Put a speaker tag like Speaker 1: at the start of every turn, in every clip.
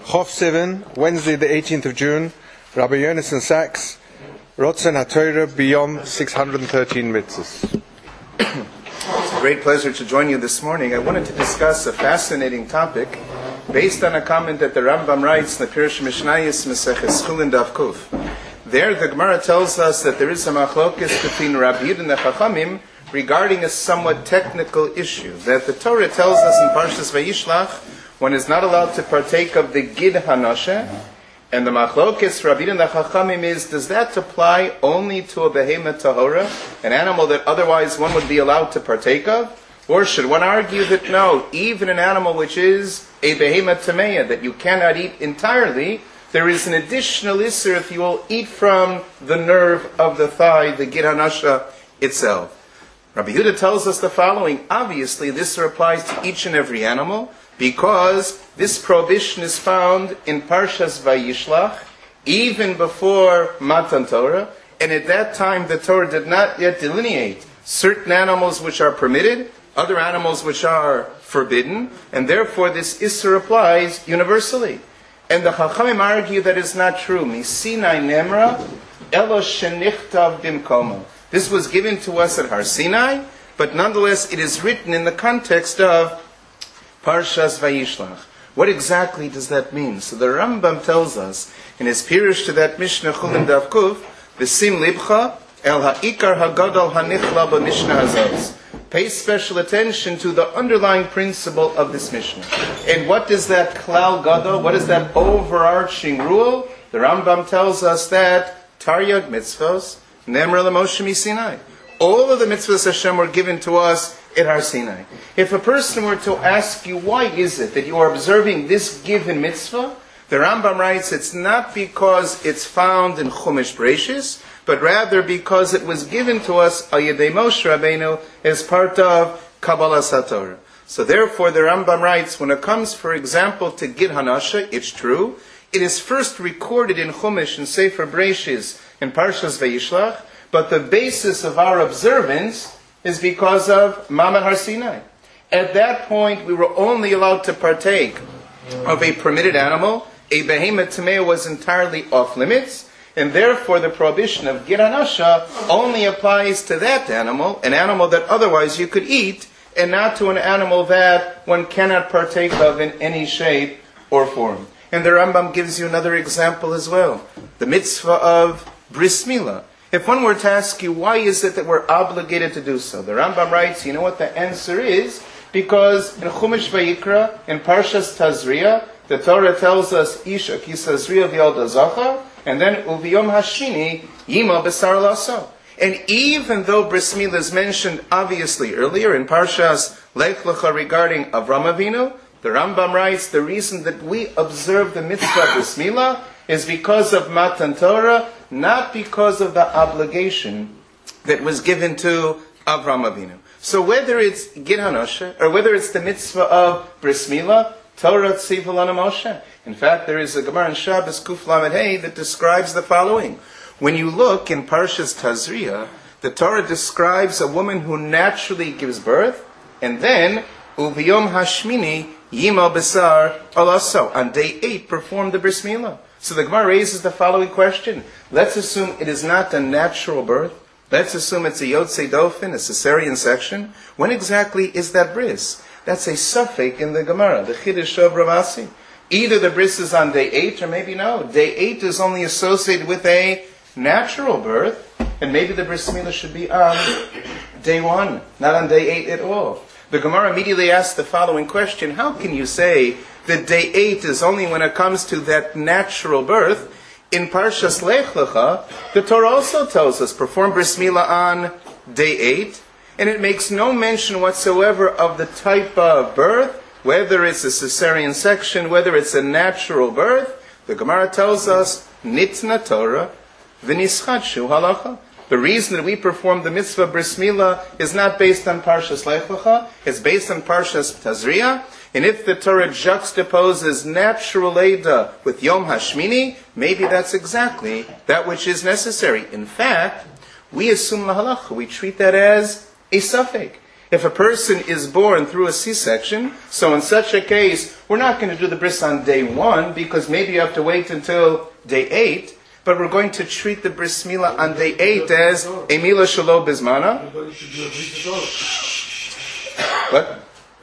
Speaker 1: Chof 7, Wednesday the 18th of June, Rabbi Yonason Sachs, Rotzen HaTorah Biyom 613 Mitzvahs.
Speaker 2: It's a great pleasure to join you this morning. I wanted to discuss a fascinating topic based on a comment that the Rambam writes in the Pirush Mishnayos Maseches Chulin Daf Kuf. There the Gemara tells us that there is a machlokes between Rabbi Yehuda and the Chachamim regarding a somewhat technical issue, that the Torah tells us in Parshas Vayishlach one is not allowed to partake of the Gid Hanoshe, and the machlokes Rabbi Yehuda and the Chachamim is, does that apply only to a behemoth tahora, an animal that otherwise one would be allowed to partake of? Or should one argue that no, even an animal which is a behemoth tameya, that you cannot eat entirely, there is an additional isser if you will eat from the nerve of the thigh, the Gid Hanoshe itself. Rabbi Yehuda tells us the following: obviously this applies to each and every animal, because this prohibition is found in Parshas Vayishlach, even before Matan Torah, and at that time the Torah did not yet delineate certain animals which are permitted, other animals which are forbidden, and therefore this Isser applies universally. And the Chachamim argue that is not true. Misinai Nemra, Elo Shenichtav Bimkomo. This was given to us at Har Sinai, but nonetheless it is written in the context of Parshas Vayishlach. What exactly does that mean? So the Rambam tells us in his Pirush to that Mishnah Chulin Daf Kuf, V'sim libcha el ha'ikar hagadol hanichla b'mishnah hazos. Pay special attention to the underlying principle of this Mishnah. And what is that klal gadol? What is that overarching rule? The Rambam tells us that Taryag mitzvos nemra l'Moshe miSinai. All of the mitzvahs Hashem were given to us at Har Sinai. If a person were to ask you, why is it that you are observing this given mitzvah? The Rambam writes, it's not because it's found in Chumash Bereshis, but rather because it was given to us al Yedei Moshe Rabbeinu as part of Kabbalas HaTorah. So therefore the Rambam writes, when it comes, for example, to Gid Hanoshe, it's true. It is first recorded in Chumash and Sefer Bereshis in Parshas Vayishlach, but the basis of our observance is because of Maman Har Sinai. At that point, we were only allowed to partake of a permitted animal. A behemoth tamei was entirely off limits, and therefore the prohibition of Gid Hanoshe only applies to that animal, an animal that otherwise you could eat, and not to an animal that one cannot partake of in any shape or form. And the Rambam gives you another example as well. The mitzvah of Bris Milah. If one were to ask you, why is it that we're obligated to do so? The Rambam writes, you know what the answer is? Because in Chumash Vayikra, in Parshas Tazria, the Torah tells us, Isha ki Tazria v'yalda zachar, and then Uviyom Hashini yima b'sar laso. And even though Bris Milah is mentioned obviously earlier in Parshas Lech Lecha regarding Avram Avinu, the Rambam writes, the reason that we observe the mitzvah Bris Milah is because of Matan Torah, not because of the obligation that was given to Avram Avinu. So whether it's Gid Hanoshe, or whether it's the mitzvah of Bris Milah, Torah tziva lana Moshe. In fact, there is a Gemara in Shabbos Kuf Lamed Hey that describes the following. When you look in Parshas Tazria, the Torah describes a woman who naturally gives birth, and then, Uviyom Hashmini Yima Besar Alaso, on day 8 perform the Bris Milah. So the Gemara raises the following question. Let's assume it is not a natural birth. Let's assume it's a Yotzei Dofin, a cesarean section. When exactly is that bris? That's a suffix in the Gemara, the Chiddush of Rav Asi. Either the bris is on day 8, or maybe no. Day 8 is only associated with a natural birth, and maybe the Bris Milah should be on day 1, not on day 8 at all. The Gemara immediately asks the following question. How can you say that day 8 is only when it comes to that natural birth? In Parshas Lech Lecha, the Torah also tells us, perform Bris Milah on day 8, and it makes no mention whatsoever of the type of birth, whether it's a cesarean section, whether it's a natural birth. The Gemara tells us, Nitna Torah, v'nischadshu halacha. The reason that we perform the mitzvah Bris Milah is not based on Parshas Lech Lecha, it's based on Parshas Tazria. And if the Torah juxtaposes natural Eidah with Yom Hashmini, maybe that's exactly that which is necessary. In fact, we assume lahalacha, we treat that as a suffix. If a person is born through a C-section, so in such a case, we're not going to do the bris on day 1 because maybe you have to wait until day 8, but we're going to treat the bris milah on day 8 as a milah shelo bizmana. What?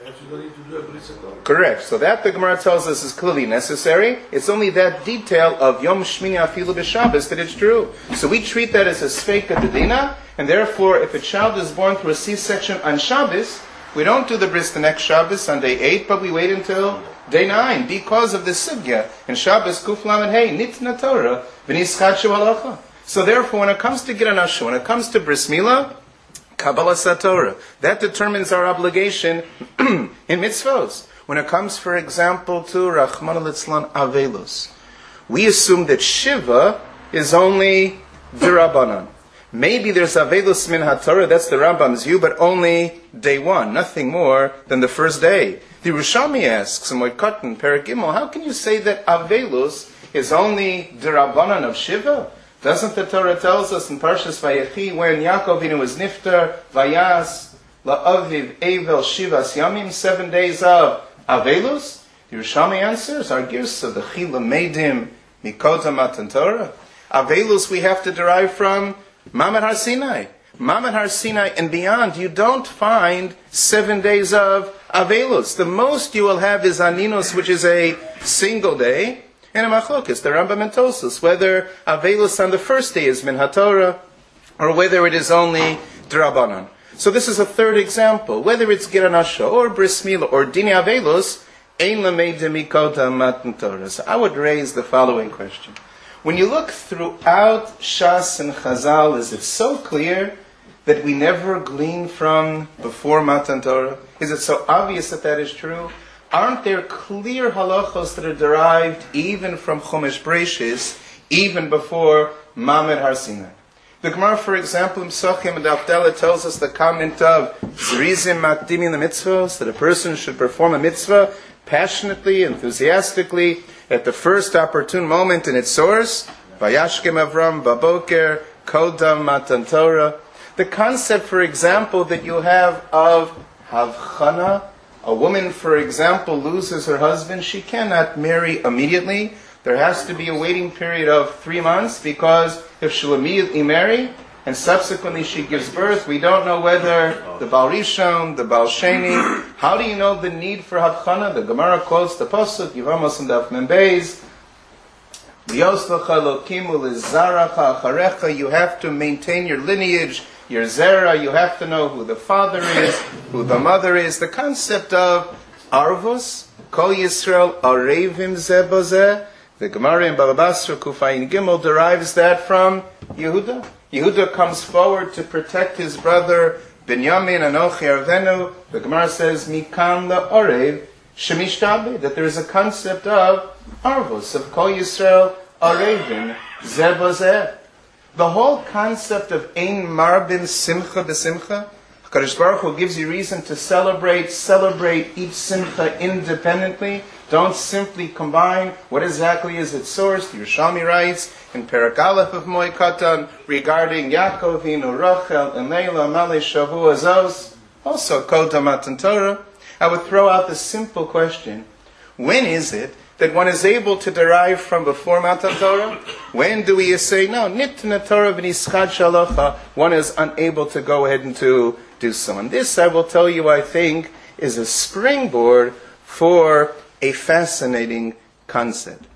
Speaker 2: Correct. So that the Gemara tells us is clearly necessary. It's only that detail of Yom Shmini Afilu B'Shabbos that it's true. So we treat that as a Sveika Dedina, and therefore if a child is born through a C-section on Shabbos, we don't do the bris the next Shabbos on day 8, but we wait until day 9 because of the sugya. In Shabbos, Kuf Lamed Hey, Nitna Torah, V'Nischadchu Halacha. So therefore, when it comes to Giran Asher, when it comes to bris milah, Kabbalah Satorah. That determines our obligation in mitzvos. When it comes, for example, to Rachmana Litzlan Avelus, we assume that Shiva is only D'Rabbanan. Maybe there's Avelus Min HaTorah, that's the Rambam's view, but only day 1, nothing more than the first day. The Yerushalmi asks in Moed Katan, Perek Gimel, how can you say that Avelus is only D'Rabbanan of Shiva? Doesn't the Torah tells us in Parshas Vayechi when Yaakov Avinu was niftar, Vayas la'aviv Evel Shivas Yamim, 7 days of Avelus? The Yerushalmi answers, our girsa, the Chila Meidim Mikota Matan Torah. Avelus we have to derive from Mamad Har Sinai. Mamad Har Sinai and beyond, you don't find 7 days of Avelus. The most you will have is Aninus, which is a single day. And a machlokes, the Rambam and Tosfos, whether Avelus on the first day is Min HaTorah, or whether it is only D'Rabbanan. So this is a third example. Whether it's Giran Asher, or Bris Milah, or Dini Avelus, Ein Lameidim Mikota Matan Torah. So I would raise the following question. When you look throughout Shas and Chazal, is it so clear that we never glean from before Matan Torah? Is it so obvious that that is true? Aren't there clear halachos that are derived even from Chumash Breishis, even before Mamad Har Sinai? The Gemara, for example, in Psachim and Avdala tells us the comment of Zrizim Makdimin the mitzvahs, that a person should perform a mitzvah passionately, enthusiastically, at the first opportune moment in its source. Vayashkem Avram Baboker Kodam Matan Torah. The concept, for example, that you have of Havchana. A woman, for example, loses her husband. She cannot marry immediately. There has to be a waiting period of 3 months, because if she'll immediately marry and subsequently she gives birth, we don't know whether the Baal Rishon, the Baal Sheni. How do you know the need for Havchana? The Gemara quotes the Pasuk, Yivamos and Daf Mem Beis. You have to maintain your lineage, your zera. You have to know who the father is, who the mother is. The concept of arvus, kol Yisrael arevim zeh bozeh. The Gemara in Baba Basra Kufayin Gimel derives that from Yehuda. Yehuda comes forward to protect his brother Binyamin Anochi Arvenu. The Gemara says Mikan la'orev shemishtabe, that there is a concept of arvus, of kol Yisrael arevim zeh bozeh. The whole concept of Ein Marbin Simcha B'Simcha, HaKadosh Baruch Hu gives you reason to celebrate each Simcha independently. Don't simply combine. What exactly is its source? The Yerushalmi writes in Perek Aleph of Moed Katan regarding Yaakov, Inu, Rachel, and Leila, Malei, Shavu, Azos, also Kodam Matan Torah. I would throw out the simple question, when is it that one is able to derive from before Matan Torah? When do we say, no, Nitna Torah v'nischad shalacha, one is unable to go ahead and to do so. And this, I will tell you, I think, is a springboard for a fascinating concept.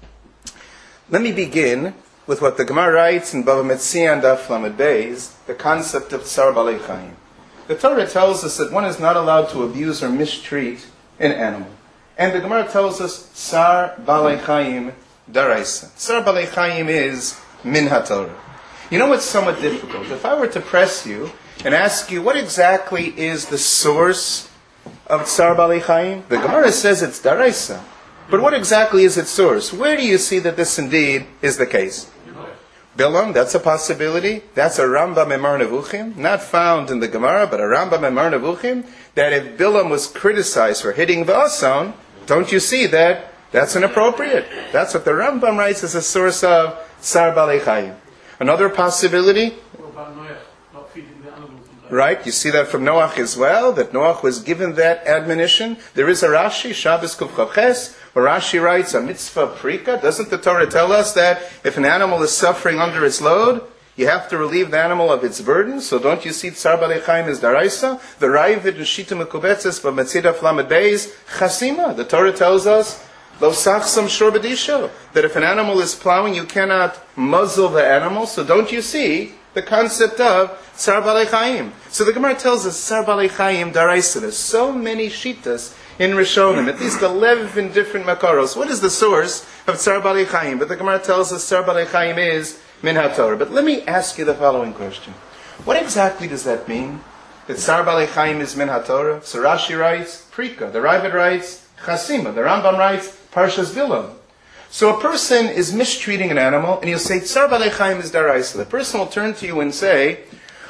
Speaker 2: Let me begin with what the Gemara writes in Bava Metzia and Daf Lamed Beis, the concept of Tsar Balei Chaim. The Torah tells us that one is not allowed to abuse or mistreat an animal. And the Gemara tells us, Tsar Balei Chaim Daraisa. Tsar Balei Chaim is Min HaTorah. You know what's somewhat difficult? If I were to press you and ask you, what exactly is the source of Tsar Balei Chaim? The Gemara says it's Daraisa. But what exactly is its source? Where do you see that this indeed is the case? Bilam, that's a possibility. That's a Rambam Emar Nevuchim, not found in the Gemara, but a Rambam Emar Nevuchim, that if Bilam was criticized for hitting the Asan, don't you see that that's inappropriate? That's what the Rambam writes as a source of Tsar Balei Chaim. Another possibility?
Speaker 3: What about Noach, not feeding the animals?
Speaker 2: Right? You see that from Noach as well, that Noach was given that admonition. There is a Rashi, Shabbos Kuf Chavches, where Rashi writes, a mitzvah prika. Doesn't the Torah tell us that if an animal is suffering under its load, you have to relieve the animal of its burden? So don't you see Tsar Balei Chaim is daraisa? The Ravid and Shita Mekubetzes, but Metzida Flamed Beis, Chasima. The Torah tells us, Lo Sachsam Shor B'disho, that if an animal is plowing, you cannot muzzle the animal. So don't you see the concept of Tsar Balei Chaim? So the Gemara tells us Tsar Balei Chaim daraisa. There's so many shitas in Rishonim, at least 11 different makaros. What is the source of Tsar Balei Chaim? But the Gemara tells us Tsar Balei Chaim is Min HaTorah. But let me ask you the following question. What exactly does that mean? That Tsar Balei Chaim is Min HaTorah? So Rashi writes, Prika. The Ravid writes, Chasima. The Rambam writes, Parshas Bilam. So a person is mistreating an animal, and you'll say, Tsar Balei Chaim is daraisa. The person will turn to you and say,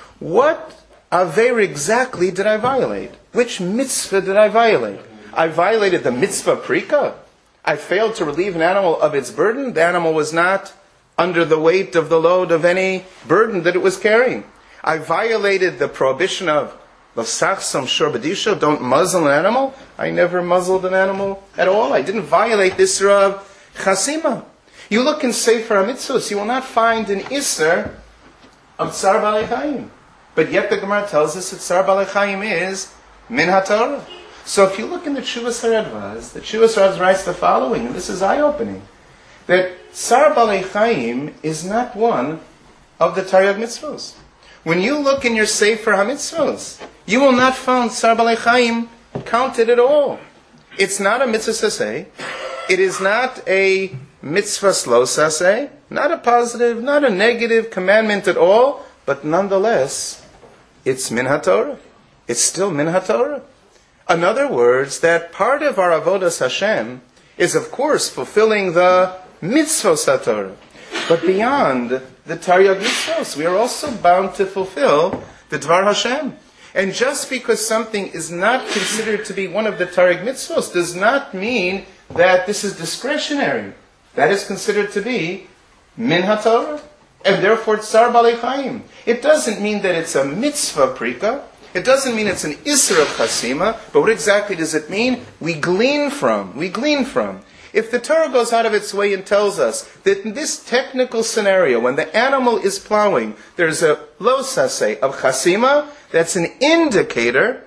Speaker 2: what aver exactly did I violate? Which mitzvah did I violate? I violated the mitzvah prika. I failed to relieve an animal of its burden. The animal was not under the weight of the load of any burden that it was carrying. I violated the prohibition of l'sachsam shor b'disho, don't muzzle an animal. I never muzzled an animal at all. I didn't violate this Isra of chasima. You look in Sefer HaMitzvos, you will not find an Isser of Tsar Balei Chaim. But yet the Gemara tells us that Tsar Balei Chaim is Min HaTorah. So if you look in the Tshuvas HaRadvaz, the Tshuvas HaRadvaz writes the following, and this is eye-opening, that Tsar Balei Chaim is not one of the Taryag Mitzvos. When you look in your Sefer HaMitzvos, you will not find Tsar Balei Chaim counted at all. It's not a mitzvah saseh. It is not a mitzvah slow saseh, not a positive, not a negative commandment at all, but nonetheless, it's Min HaTorah. It's still Min HaTorah. In other words, that part of our Avodas Hashem is, of course, fulfilling the mitzvos HaTorah. But beyond the Taryag mitzvos, we are also bound to fulfill the Dvar Hashem. And just because something is not considered to be one of the Taryag mitzvos does not mean that this is discretionary. That is considered to be Min HaTorah. And therefore, Tsar Balei Chaim. It doesn't mean that it's a mitzvah prika. It doesn't mean it's an Isser of Chasima, but what exactly does it mean? We glean from. If the Torah goes out of its way and tells us that in this technical scenario, when the animal is plowing, there's a lo saseh of Chasima, that's an indicator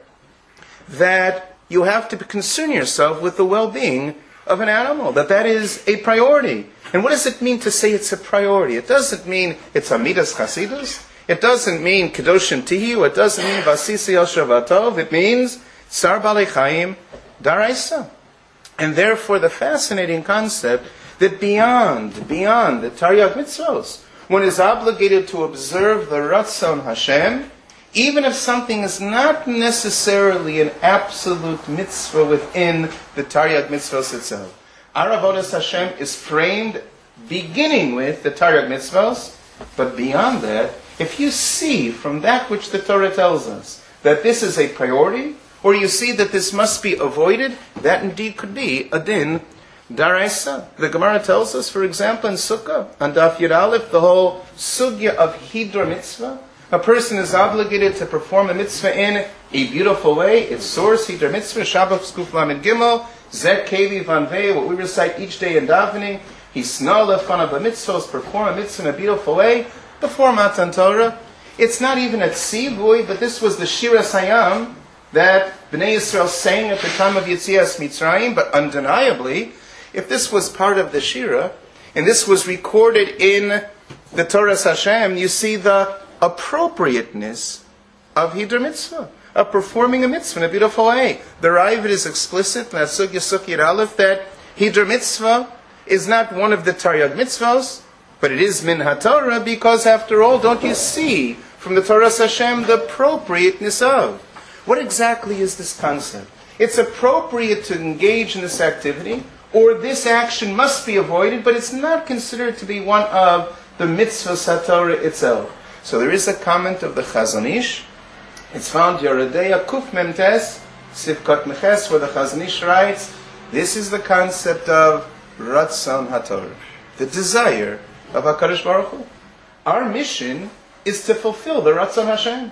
Speaker 2: that you have to concern yourself with the well-being of an animal, that is a priority. And what does it mean to say it's a priority? It doesn't mean it's Amidas Chasidus. It doesn't mean Kedoshim Tihiu. It doesn't mean Vasisi El Shavatov. It means Tsar Balei Chaim Daraisa. And therefore the fascinating concept that beyond the Taryag Mitzvos, one is obligated to observe the Ratzon Hashem, even if something is not necessarily an absolute mitzvah within the Taryag Mitzvos itself. Our Avodas Hashem is framed beginning with the Taryag Mitzvos, but beyond that, if you see from that which the Torah tells us that this is a priority, or you see that this must be avoided, that indeed could be a din daraisa. The Gemara tells us, for example, in Sukkah, on Daf Yud Aleph, the whole sugya of Hidra Mitzvah. A person is obligated to perform a mitzvah in a beautiful way. Its source, Hidra Mitzvah, Shabbos Kuf Lamed Gimel, Zek Kevi Van Vei, what we recite each day in davening. Hisna lefanav b'mitzvos, perform a mitzvah in a beautiful way before Matan Torah. It's not even a tzivui, but this was the Shira Sayam that Bnei Yisrael sang at the time of Yetzias Mitzrayim. But undeniably, if this was part of the Shira, and this was recorded in the Torah Hashem, you see the appropriateness of Hidra Mitzvah, of performing a mitzvah in a beautiful way. The Ravid is explicit in that Sugya Sukkot Aleph that Hidra Mitzvah is not one of the Taryag Mitzvahs, but it is Min HaTorah, because after all, don't you see from the Torah Hashem the appropriateness of? What exactly is this concept? It's appropriate to engage in this activity, or this action must be avoided, but it's not considered to be one of the mitzvah HaTorah itself. So there is a comment of the Chazon Ish. It's found Yoredeya Kuf Memtes, Sivkot Meches, where the Chazon Ish writes, this is the concept of Ratzon HaTorah, the desire of HaKadosh Baruch Hu. Our mission is to fulfill the Ratzon Hashem.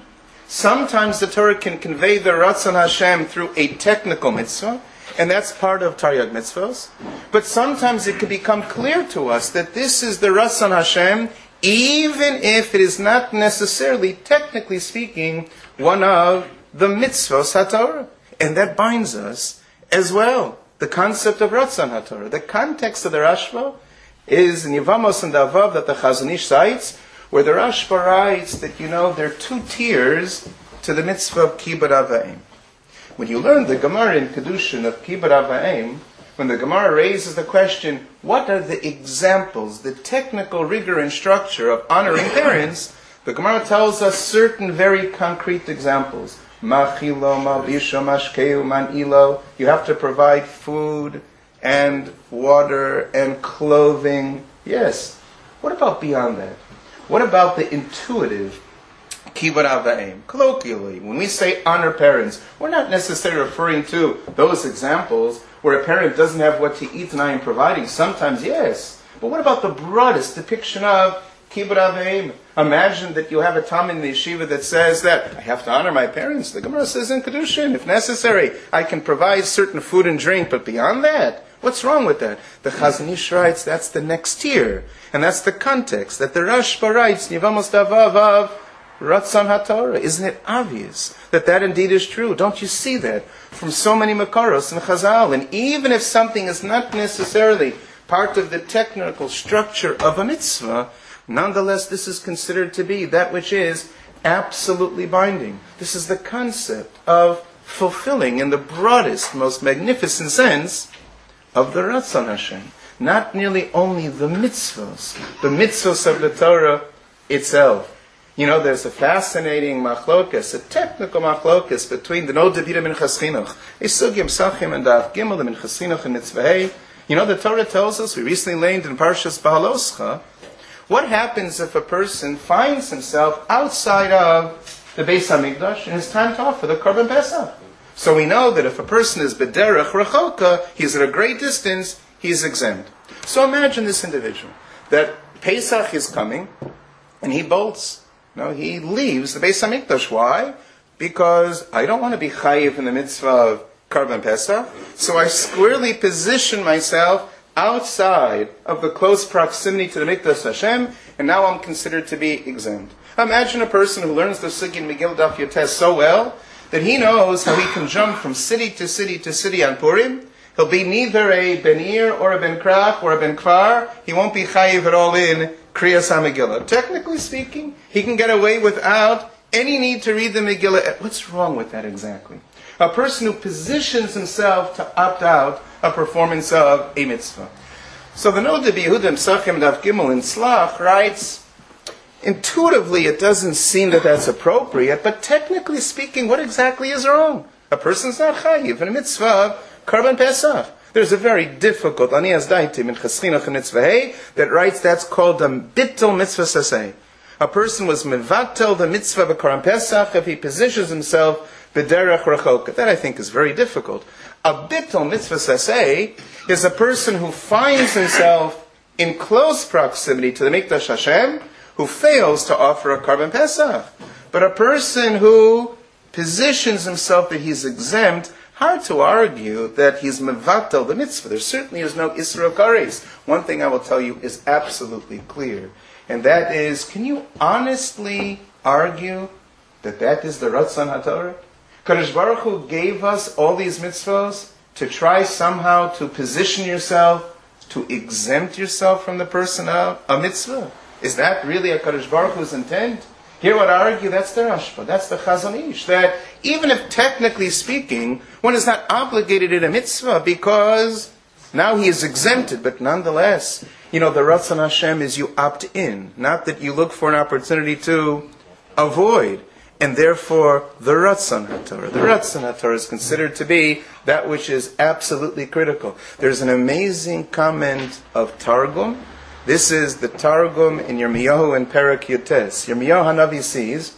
Speaker 2: Sometimes the Torah can convey the Ratzon Hashem through a technical mitzvah, and that's part of Taryag mitzvahs. But sometimes it can become clear to us that this is the Ratzon Hashem, even if it is not necessarily, technically speaking, one of the mitzvahs HaTorah. And that binds us as well. The concept of Ratzon HaTorah. The context of the Rashba is in Yevamos and Avav that the Chazon Ish cites, where the Rashba writes that, there are two tiers to the mitzvah of Kibbud Av V'Em. When you learn the Gemara in Kedushin of Kibbud Av V'Em, when the Gemara raises the question, what are the examples, the technical rigor and structure of honoring parents, the Gemara tells us certain very concrete examples. Machilo, malbisho, mashkeu, manilo. You have to provide food and water and clothing. Yes. What about beyond that? What about the intuitive Kibbud Av V'Em? Colloquially, when we say honor parents, we're not necessarily referring to those examples where a parent doesn't have what to eat and I am providing. Sometimes, yes. But what about the broadest depiction of Kibbud Av V'Em? Imagine that you have a Talmid in the yeshiva that says that I have to honor my parents. The Gemara says in Kedushin, if necessary, I can provide certain food and drink, but beyond that, what's wrong with that? The Chazon Ish writes that's the next tier. And that's the context that the Rashba writes, Yevamos Davav of Ratzon HaTorah. Isn't it obvious that indeed is true? Don't you see that from so many Makaros and Chazal? And even if something is not necessarily part of the technical structure of a mitzvah, nonetheless this is considered to be that which is absolutely binding. This is the concept of fulfilling in the broadest, most magnificent sense of the Ratzon Hashem. Not nearly only the mitzvahs of the Torah itself. There's a fascinating machlokas, a technical machlokas between the Nod David and Minchas Chinuch. Esugim Sachim and Daf Gimel, the Minchas Chinuch and Mitzvahei. The Torah tells us, we recently learned in Parshas Bahaloscha, what happens if a person finds himself outside of the Beis HaMikdash and it's time to offer the Korban Pesach. So we know that if a person is B'derech Rechoka, he's at a great distance, he's exempt. So imagine this individual, that Pesach is coming, and he bolts. He leaves the Beis HaMikdash. Why? Because I don't want to be chayiv in the mitzvah of Korban Pesach, so I squarely position myself outside of the close proximity to the Mikdash Hashem, and now I'm considered to be exempt. Imagine a person who learns the Sugya in Megillah Daf Yotes so well, that he knows how he can jump from city to city to city on Purim. He'll be neither a Ben Ir or a Ben Krach or a Ben Kfar. He won't be chayiv at all in Kriyas HaMegillah. Technically speaking, he can get away without any need to read the Megillah. What's wrong with that exactly? A person who positions himself to opt out a performance of a mitzvah. So the Nod Yehudim Sachim Daf Gimel in Slach writes, intuitively it doesn't seem that that's appropriate, but technically speaking, what exactly is wrong? A person's not chayiv in a mitzvah of Korban Pesach. There's a very difficult Anias Daitim in Chaschinach and Mitzvahei that writes that's called a bittul mitzvah saseh. A person was mevatel the mitzvah of Korban Pesach if he positions himself b'derech rechoka. That I think is very difficult. A bittul mitzvah saseh is a person who finds himself in close proximity to the Mikdash Hashem, who fails to offer a Korban Pesach. But a person who positions himself that he's exempt, hard to argue that he's mevatel the mitzvah. There certainly is no Isra Kares. One thing I will tell you is absolutely clear, and that is, can you honestly argue that is the Ratzon HaTorah? Kadosh Baruch Hu gave us all these mitzvahs to try somehow to position yourself, to exempt yourself from the person of a mitzvah. Is that really a Kadosh Baruch Hu's intent? Here I would argue that's the Rashba, that's the Chazon Ish, that even if technically speaking, one is not obligated in a mitzvah because now he is exempted, but nonetheless, the Ratzon Hashem is you opt in, not that you look for an opportunity to avoid. And therefore, the Ratzon HaTorah is considered to be that which is absolutely critical. There's an amazing comment of Targum. This is the Targum in Yirmiyahu and Perek Yotes. Yirmiyahu Hanavi sees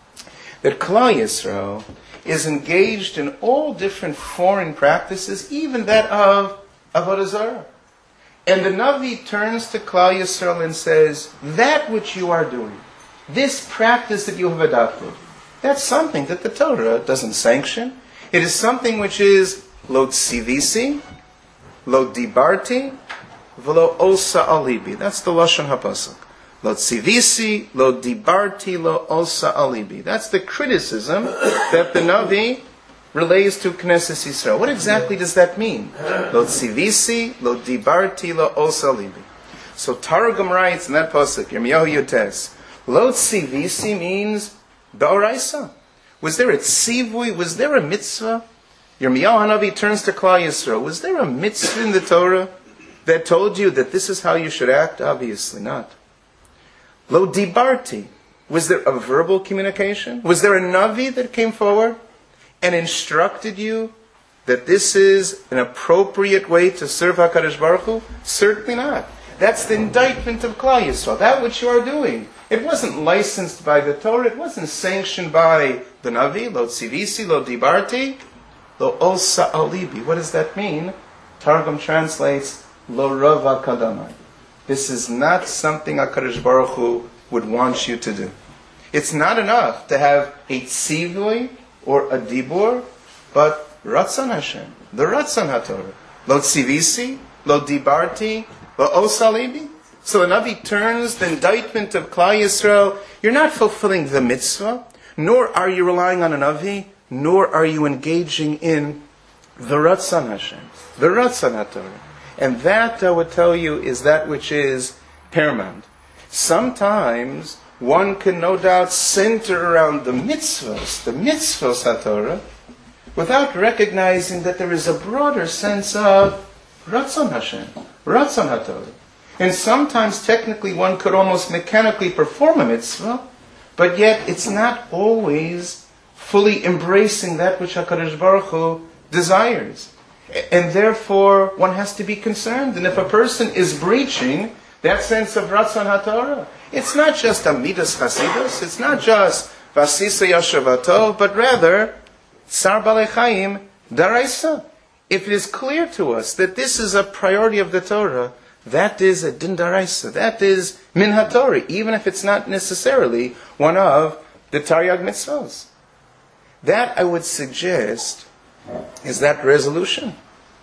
Speaker 2: that Klal Yisrael is engaged in all different foreign practices, even that of Avodah Zarah. And the Navi turns to Klal Yisrael and says, that which you are doing, this practice that you have adopted, That's something that the Torah doesn't sanction. It is something which is lo tzivisi, lo dibarti, v'lo osa alibi. That's the Lashon HaPasuk. Lo tzivisi, lo dibarti, lo osa alibi. That's the criticism that the Navi relays to Knesset Yisrael. What exactly does that mean? Lo tzivisi, lo dibarti, lo osa alibi. So Targum writes in that pasuk, Yirmiyahu Yotes, lo tzivisi means D'oraisa. Was there a tzivui? Was there a mitzvah? Yirmiyahu Hanavi turns to Klal Yisrael. Was there a mitzvah in the Torah that told you that this is how you should act? Obviously not. Lo dibarti. Was there a verbal communication? Was there a Navi that came forward and instructed you that this is an appropriate way to serve HaKadosh Baruch Hu? Certainly not. That's the indictment of Klal Yisrael. That which you are doing. It wasn't licensed by the Torah. It wasn't sanctioned by the Navi. Lo tzivisi, lo dibarti, lo osa alibi. What does that mean? Targum translates, lo rava kadamai. This is not something HaKadosh Baruch Hu would want you to do. It's not enough to have a tzivui or a dibur, but Ratzon Hashem, the Ratzon HaTorah. Lo tzivisi, lo dibarti, lo osa alibi. So the Navi turns the indictment of Klal Yisrael. You're not fulfilling the mitzvah, nor are you relying on a Navi, nor are you engaging in the Ratzon Hashem, the Ratzon HaTorah. And that, I would tell you, is that which is paramount. Sometimes one can no doubt center around the mitzvahs HaTorah, without recognizing that there is a broader sense of Ratzon Hashem, Ratzon HaTorah. And sometimes technically one could almost mechanically perform a mitzvah, but yet it's not always fully embracing that which HaKadosh Baruch Hu desires. And therefore one has to be concerned. And if a person is breaching that sense of Ratzon HaTorah, it's not just a Midas Chasidus, it's not just Vasisa Yashavato, but rather Sar Balei Chaim Daraisa. If it is clear to us that this is a priority of the Torah, that is a din daraisa. That is min haTorah, even if it's not necessarily one of the Taryag mitzvahs. That, I would suggest, is that resolution.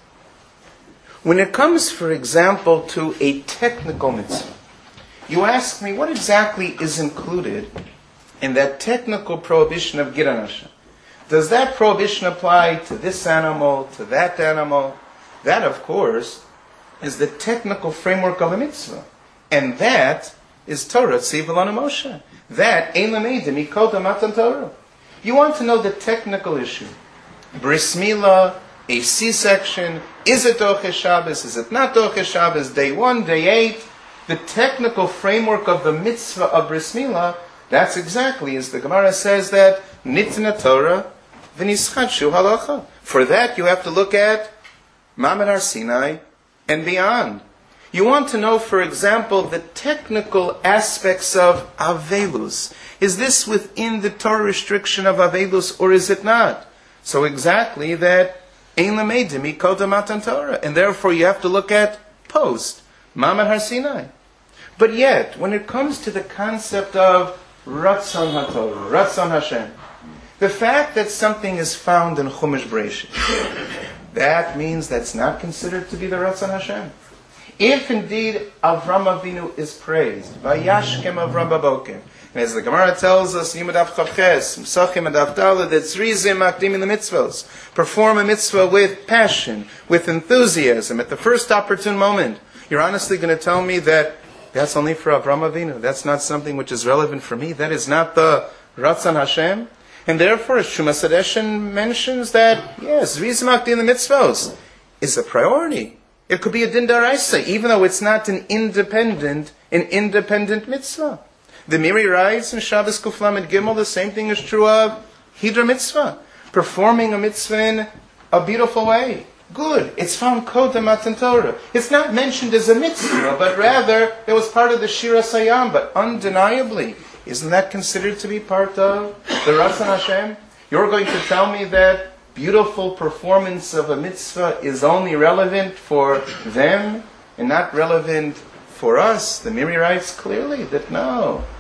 Speaker 2: When it comes, for example, to a technical mitzvah, you ask me what exactly is included in that technical prohibition of Giran Hashem. Does that prohibition apply to this animal, to that animal? That, of course, is the technical framework of a mitzvah. And that is Torah Tziv Elanu Moshe. That, Ein Lameidim Mikol Matan Torah. You want to know the technical issue. Bris Milah, a C-section, is it Doche Shabbos, is it not Doche Shabbos, day 1, day 8, the technical framework of the mitzvah of Bris Milah, that's exactly as the Gemara says that, Nitna Torah, V'nischadshu Halacha. For that you have to look at Ma'amad Har Sinai, and beyond. You want to know, for example, the technical aspects of Avelus. Is this within the Torah restriction of Avelus, or is it not? So exactly that, Ein Lameidim Mikol Matan Torah. And therefore you have to look at post, Ma'amad Har Sinai. But yet, when it comes to the concept of Ratzon HaTorah, Ratzon Hashem, the fact that something is found in Chumash Bereshit, that means that's not considered to be the Ratzon Hashem. If indeed Avram Avinu is praised, Vayashkem Avram Baboker, and as the Gemara tells us, Yimud Av Chavches, Msachim and Avdallah, that Tzrizim Makdim in the mitzvahs, perform a mitzvah with passion, with enthusiasm, at the first opportune moment. You're honestly going to tell me that that's only for Avram Avinu? That's not something which is relevant for me? That is not the Ratzon Hashem? And therefore, Shumas Hadeshin mentions that, yes, Rizmakti in the mitzvahs is a priority. It could be a din daraisa, even though it's not an independent mitzvah. The Miri writes in Shabbos Kuf Lamed Gimel, the same thing is true of Hidra mitzvah, performing a mitzvah in a beautiful way. Good. It's found Kodem Matan Torah. It's not mentioned as a mitzvah, but rather it was part of the Shira Sayam, but undeniably, isn't that considered to be part of the Ratzon Hashem? You're going to tell me that beautiful performance of a mitzvah is only relevant for them and not relevant for us? The Miri writes clearly that no.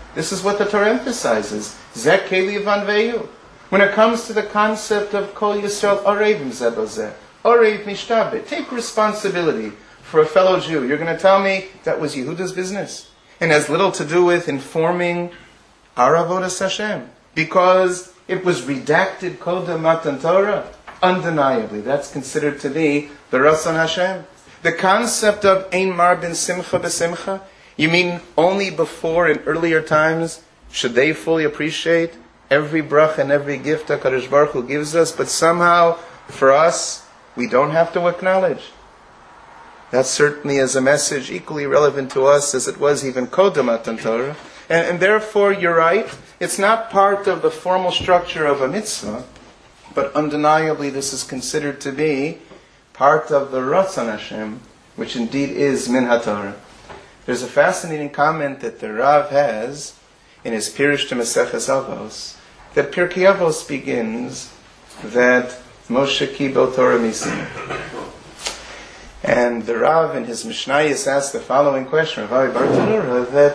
Speaker 2: This is what the Torah emphasizes. Zeh keli vanveyu. When it comes to the concept of Kol Yisrael Orevim Zeh B'Zeh, Orev Mishtabeh, take responsibility for a fellow Jew. You're going to tell me that was Yehuda's business and has little to do with informing our Avodas Hashem, because it was redacted Kodem Matan Torah. Undeniably, that's considered to be the Ratzon Hashem. The concept of Ein Mar bin Simcha b'Simcha, you mean only before in earlier times should they fully appreciate every brach and every gift HaKadosh Baruch Hu gives us, but somehow for us we don't have to acknowledge? That certainly is a message equally relevant to us as it was even Kodem Matan Torah. And therefore, you're right, it's not part of the formal structure of a mitzvah, but undeniably this is considered to be part of the Ratzon Hashem, which indeed is Min HaTorah. There's a fascinating comment that the Rav has in his Pirush to Maseches Avos, that Pirkei Avos begins that Moshe Kibel Torah Misinai. And the Rav in his Mishnayos asked the following question, Rav Bartanura, that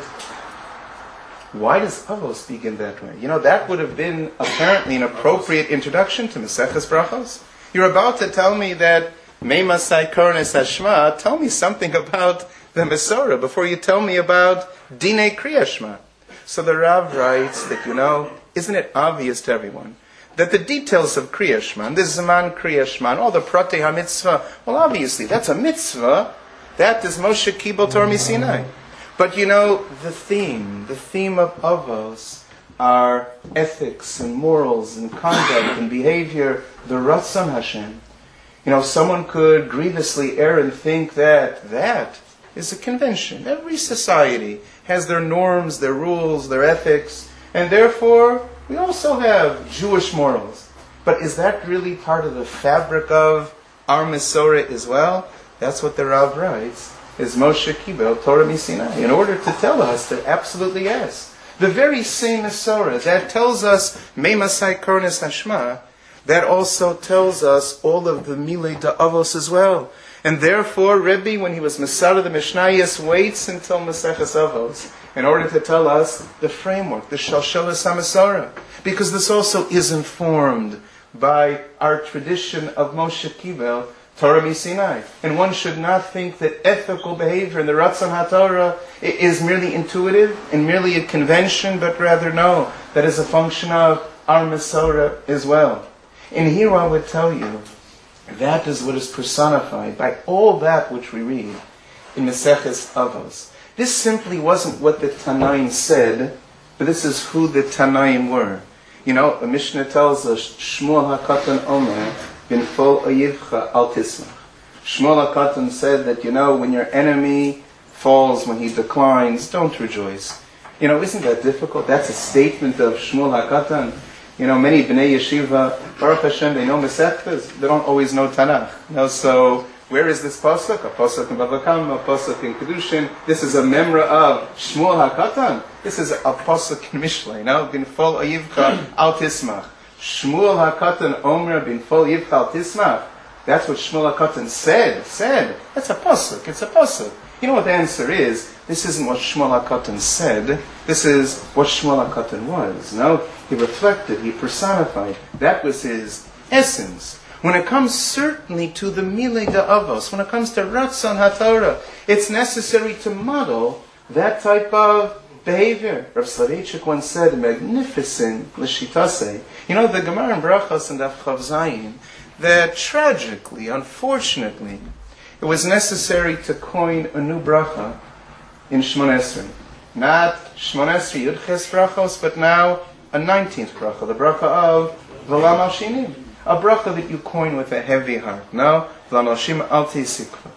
Speaker 2: why does Avos begin that way? That would have been apparently an appropriate introduction to Maseches Brachos. You're about to tell me that Meimasai Kornes Hashma, tell me something about the Mesorah before you tell me about Dinei Kriya Shema. So the Rav writes that, isn't it obvious to everyone that the details of Kriya Shema, the Zaman Kriya Shema, and all the Pratei HaMitzvah, well, obviously, that's a mitzvah. That is Moshe Kibel Torah Misinai. But the theme of Avos are ethics and morals and conduct and behavior, the Ratzon Hashem. Someone could grievously err and think that is a convention. Every society has their norms, their rules, their ethics, and therefore we also have Jewish morals. But is that really part of the fabric of our Mesorah as well? That's what the Rav writes, is Moshe Kibel Torah Misinai, in order to tell us that absolutely yes. The very same Mesorah that tells us Meimasai Kornes Hashma, that also tells us all of the Milei Da'avos as well. And therefore, Rebbe, when he was Masada the Mishnayos, waits until Maseches Avos in order to tell us the framework, the Shalshelas HaMesorah. Because this also is informed by our tradition of Moshe Kibel, Torah Misinai. And one should not think that ethical behavior in the Ratzon HaTorah is merely intuitive and merely a convention, but rather no, that is a function of our Mesorah as well. And here I would tell you, that is what is personified by all that which we read in Maseches Avos. This simply wasn't what the Tanaim said, but this is who the Tanaim were. The Mishnah tells us, Shmuel HaKatan Omer, Binfol Oyivcha Al Tismach. Shmuel HaKatan said that, when your enemy falls, when he declines, don't rejoice. Isn't that difficult? That's a statement of Shmuel HaKatan. Many Bnei Yeshiva, Baruch Hashem, they know Masechtas, they don't always know Tanakh. So where is this pasuk? A pasuk in Bava Kama, a pasuk in Kedushin. This is a memra of Shmuel HaKatan. This is a pasuk in Mishlei. Binfol Oyivcha Al Tismach. Shmuel HaKatan Omer Binfol Oyivcha Al Tismach. That's what Shmuel HaKatan said. That's a pasuk. It's a pasuk. You know what the answer is? This isn't what Shmuel HaKatan said. This is what Shmuel HaKatan was. He reflected, he personified. That was his essence. When it comes certainly to the Milei Da'avos, when it comes to Ratzon HaTorah, it's necessary to model that type of behavior. Rav Soloveitchik once said, magnificent l'shitase. The Gemara in Brachos and Daf Chav Zayin, that tragically, unfortunately, it was necessary to coin a new bracha in Shmon Esrei. Not Shmon Esrei Yudches brachos, but now a 19th bracha, the bracha of V'lam al Shinim. A bracha that you coin with a heavy heart. No? V'lam al Shim al Teisikva.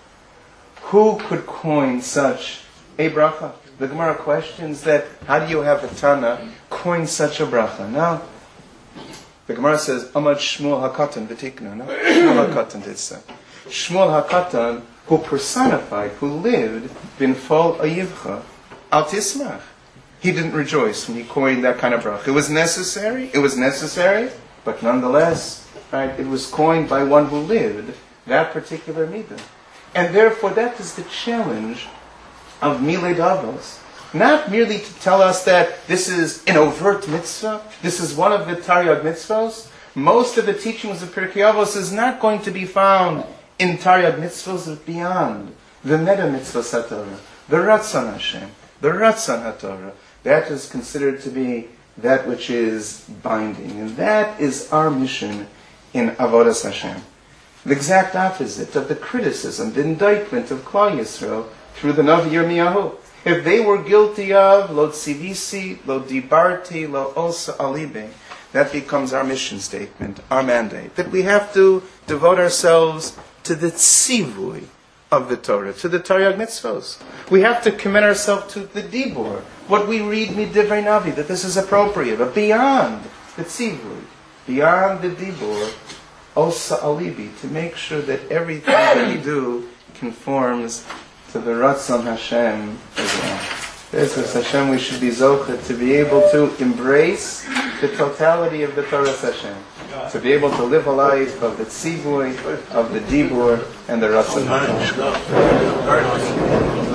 Speaker 2: Who could coin such a bracha? The Gemara questions that, how do you have a Tana coin such a bracha? No. The Gemara says, Amad Shmuel HaKatan v'tikna. No? Shmuel HaKatan did so. Shmuel HaKatan, who personified, who lived, Binfol Oyivcha Al Tismach. He didn't rejoice when he coined that kind of bracha. It was necessary, but nonetheless, right, it was coined by one who lived that particular midah. And therefore, that is the challenge of Milei Da'avos. Not merely to tell us that this is an overt mitzvah, this is one of the Taryag mitzvahs. Most of the teachings of Pirkei Avos is not going to be found in Taryag mitzvahs, but beyond. The meta mitzvah satorah, the Ratzon Hashem, the Ratzon HaTorah. That is considered to be that which is binding. And that is our mission in Avodas Hashem. The exact opposite of the criticism, the indictment of Klal Yisrael through the Navi Yirmiyahu. If they were guilty of lo tzivisi, lo dibarti, lo osa alibe, that becomes our mission statement, our mandate, that we have to devote ourselves to the tzivui of the Torah, to the Taryag mitzvos. We have to commit ourselves to the dibur, what we read midivrei Navi, that this is appropriate, but beyond the tzivui, beyond the dibur, osa alibi, to make sure that everything that we do conforms to the Ratzon Hashem as well. B'ezras Hashem, we should be zocheh to be able to embrace the totality of the Torah Hashem, to be able to live a life of the tzivui, of the dibur, and the Ratzon Hashem.